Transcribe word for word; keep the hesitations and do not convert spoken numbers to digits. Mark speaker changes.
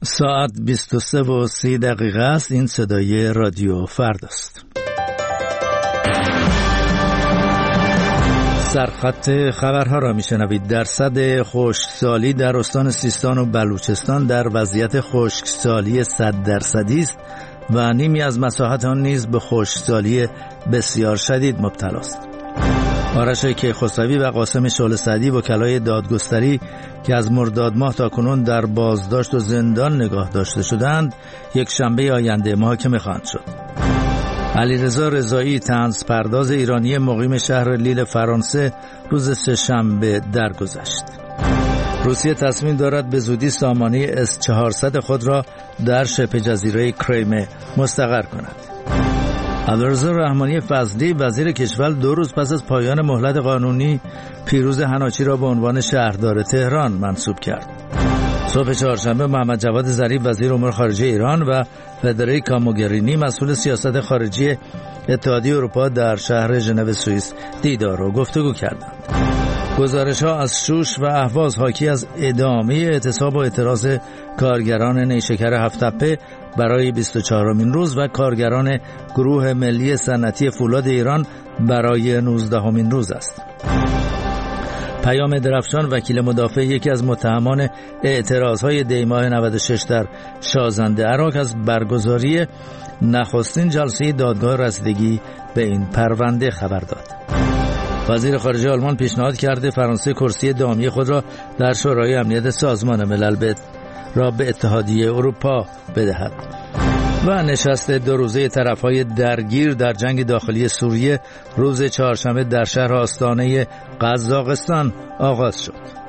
Speaker 1: ساعت بیست و سه و سی دقیقه است. این صدای رادیو فردا است. سرخط خبرها را میشنوید. درصد خشکسالی در استان سیستان و بلوچستان در وضعیت خشکسالی صد درصدی است و نیمی از مساحت آن نیز به خشکسالی بسیار شدید مبتلا است. آرش کیخسروی و قاسم شعله سعدی وکلای دادگستری که از مرداد ماه تا کنون در بازداشت و زندان نگاه داشته شدند، یک شنبه آینده محاکمه خواهند شد. علیرضا رضایی طنز پرداز ایرانی مقیم شهر لیل فرانسه روز سه‌شنبه درگذشت. روسیه تصمیم دارد به زودی سامانه اس چهارصد خود را در شبه جزیره کریمه مستقر کند. عبدالرضا رحمانی فضلی وزیر کشور دو روز پس از پایان مهلت قانونی پیروز حناچی را به عنوان شهردار تهران منصوب کرد. صبح چهارشنبه محمد جواد ظریف وزیر امور خارجه ایران و فدریکا موگرینی مسئول سیاست خارجی اتحادیه اروپا در شهر ژنو سوئیس دیدار و گفتگو کردند. گزارش‌ها از شوش و اهواز حاکی از ادامه اعتصاب و اعتراض کارگران نیشکر هفت‌تپه برای بیست و چهارمین روز و کارگران گروه ملی صنعتی فولاد ایران برای نوزدهمین روز است. پیام درفشان وکیل مدافع یکی از متهمان اعتراض‌های دی‌ماه نود و شش در شازنده عراق از برگزاری نخستین جلسه دادگاه رسیدگی به این پرونده خبر داد. وزیر خارجه آلمان پیشنهاد کرده فرانسه کرسی دامی خود را در شورای امنیت سازمان ملل را به اتحادیه اروپا بدهد. و نشست دو روزه طرف‌های درگیر در جنگ داخلی سوریه روز چهارشنبه در شهر آستانه قزاقستان آغاز شد.